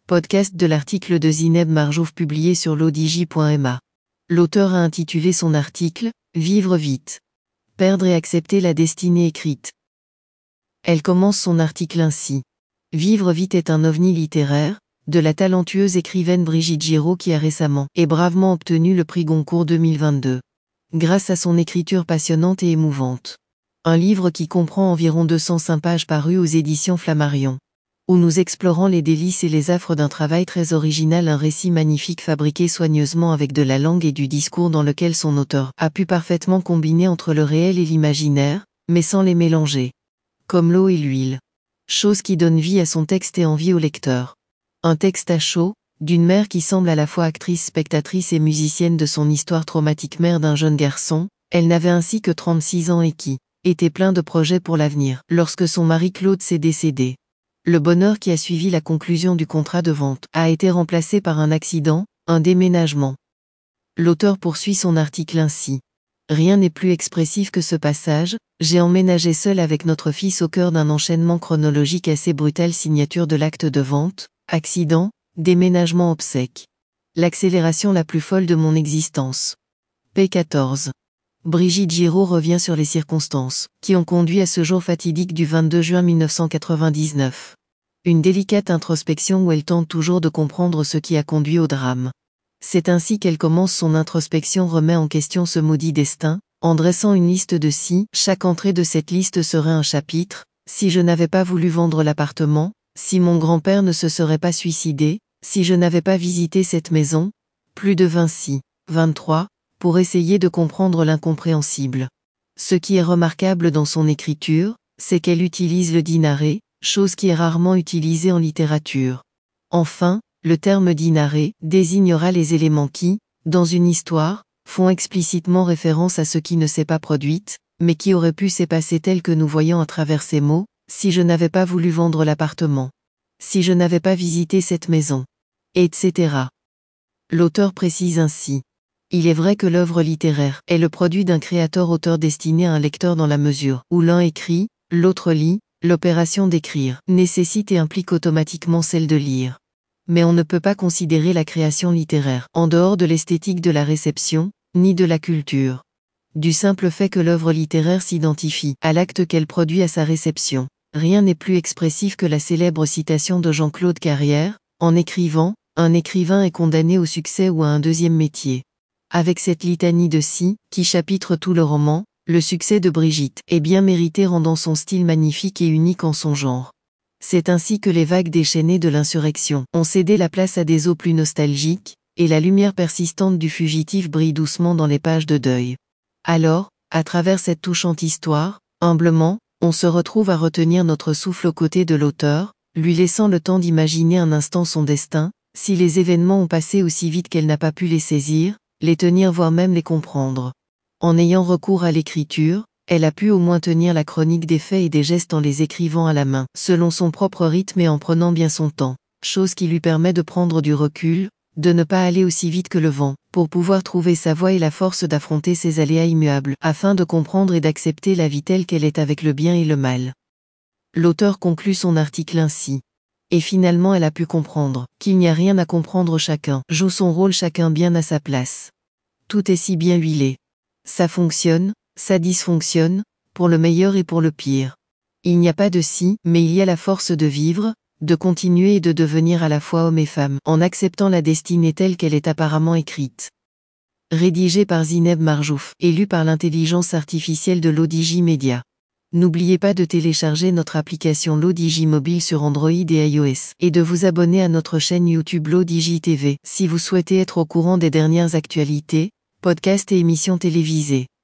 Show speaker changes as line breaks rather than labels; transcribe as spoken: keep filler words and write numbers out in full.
Podcast de l'article de Zineb Marjouf publié sur lodigi point m a. L'auteur a intitulé son article « Vivre vite. Perdre et accepter la destinée écrite ». Elle commence son article ainsi. Vivre vite est un ovni littéraire, de la talentueuse écrivaine Brigitte Giraud qui a récemment et bravement obtenu le prix Goncourt deux mille vingt-deux. Grâce à son écriture passionnante et émouvante. Un livre qui comprend environ deux cent cinq pages paru aux éditions Flammarion. Où nous explorons les délices et les affres d'un travail très original, un récit magnifique fabriqué soigneusement avec de la langue et du discours dans lequel son auteur a pu parfaitement combiner entre le réel et l'imaginaire, mais sans les mélanger. Comme l'eau et l'huile. Chose qui donne vie à son texte et envie au lecteur. Un texte à chaud, d'une mère qui semble à la fois actrice, spectatrice et musicienne de son histoire traumatique, mère d'un jeune garçon, elle n'avait ainsi que trente-six ans et qui était plein de projets pour l'avenir lorsque son mari Claude s'est décédé. Le bonheur qui a suivi la conclusion du contrat de vente a été remplacé par un accident, un déménagement. L'auteur poursuit son article ainsi. Rien n'est plus expressif que ce passage. J'ai emménagé seul avec notre fils au cœur d'un enchaînement chronologique assez brutal, signature de l'acte de vente, accident, déménagement, obsèque. L'accélération la plus folle de mon existence. P quatorze. Brigitte Giraud revient sur les circonstances qui ont conduit à ce jour fatidique du vingt-deux juin mille neuf cent quatre-vingt-dix-neuf. Une délicate introspection où elle tente toujours de comprendre ce qui a conduit au drame. C'est ainsi qu'elle commence son introspection, remet en question ce maudit destin, en dressant une liste de si, chaque entrée de cette liste serait un chapitre, si je n'avais pas voulu vendre l'appartement, si mon grand-père ne se serait pas suicidé, si je n'avais pas visité cette maison, plus de vingt si, vingt-trois, pour essayer de comprendre l'incompréhensible. Ce qui est remarquable dans son écriture, c'est qu'elle utilise le dinaré, chose qui est rarement utilisée en littérature. Enfin, le terme dinaré désignera les éléments qui, dans une histoire, font explicitement référence à ce qui ne s'est pas produite, mais qui aurait pu s'est passé tel que nous voyons à travers ces mots, si je n'avais pas voulu vendre l'appartement, si je n'avais pas visité cette maison, et cetera. L'auteur précise ainsi. Il est vrai que l'œuvre littéraire est le produit d'un créateur-auteur destiné à un lecteur dans la mesure où l'un écrit, l'autre lit, l'opération d'écrire nécessite et implique automatiquement celle de lire. Mais on ne peut pas considérer la création littéraire en dehors de l'esthétique de la réception, ni de la culture. Du simple fait que l'œuvre littéraire s'identifie à l'acte qu'elle produit à sa réception, rien n'est plus expressif que la célèbre citation de Jean-Claude Carrière, en écrivant, un écrivain est condamné au succès ou à un deuxième métier. Avec cette litanie de si, qui chapitre tout le roman, le succès de Brigitte est bien mérité, rendant son style magnifique et unique en son genre. C'est ainsi que les vagues déchaînées de l'insurrection ont cédé la place à des eaux plus nostalgiques, et la lumière persistante du fugitif brille doucement dans les pages de deuil. Alors, à travers cette touchante histoire, humblement, on se retrouve à retenir notre souffle aux côtés de l'auteur, lui laissant le temps d'imaginer un instant son destin, si les événements ont passé aussi vite qu'elle n'a pas pu les saisir, les tenir, voire même les comprendre. En ayant recours à l'écriture, elle a pu au moins tenir la chronique des faits et des gestes en les écrivant à la main, selon son propre rythme et en prenant bien son temps, chose qui lui permet de prendre du recul, de ne pas aller aussi vite que le vent, pour pouvoir trouver sa voie et la force d'affronter ces aléas immuables, afin de comprendre et d'accepter la vie telle qu'elle est avec le bien et le mal. L'auteur conclut son article ainsi. Et finalement elle a pu comprendre qu'il n'y a rien à comprendre, chacun joue son rôle, chacun bien à sa place. Tout est si bien huilé. Ça fonctionne, ça dysfonctionne, pour le meilleur et pour le pire. Il n'y a pas de si, mais il y a la force de vivre, de continuer et de devenir à la fois homme et femme, en acceptant la destinée telle qu'elle est apparemment écrite. Rédigé par Zineb Marjouf et lu par l'intelligence artificielle de Lodigi Media. N'oubliez pas de télécharger notre application Lodigi Mobile sur Android et iOS, et de vous abonner à notre chaîne YouTube Lodigi T V, si vous souhaitez être au courant des dernières actualités, podcasts et émissions télévisées.